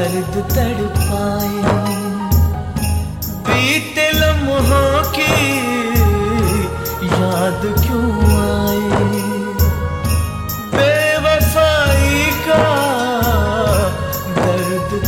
दर्द तड़पाए, बीते लम्हों की याद क्यों आए।